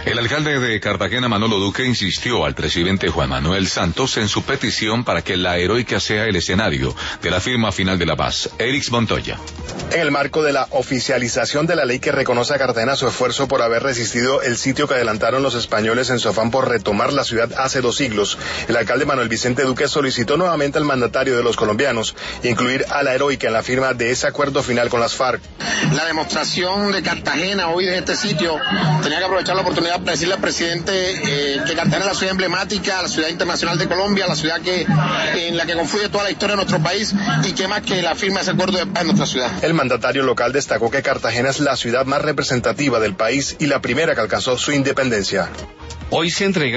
El alcalde de Cartagena, Manolo Duque, insistió al presidente Juan Manuel Santos en su petición para que La Heroica sea el escenario de la firma final de la paz. Erix Montoya. En el marco de la oficialización de la ley que reconoce a Cartagena su esfuerzo por haber resistido el sitio que adelantaron los españoles en su afán por retomar la ciudad hace 2 siglos, el alcalde Manuel Vicente Duque solicitó nuevamente al mandatario de los colombianos incluir a La Heroica en la firma de ese acuerdo final con las FARC. La demostración de Cartagena hoy de este sitio, tenía que aprovechar la oportunidad para decirle al presidente que Cartagena es la ciudad emblemática, la ciudad internacional de Colombia, la ciudad en la que confluye toda la historia de nuestro país y que más que la firma de ese acuerdo de paz en nuestra ciudad. El mandatario local destacó que Cartagena es la ciudad más representativa del país y la primera que alcanzó su independencia. Hoy se entrega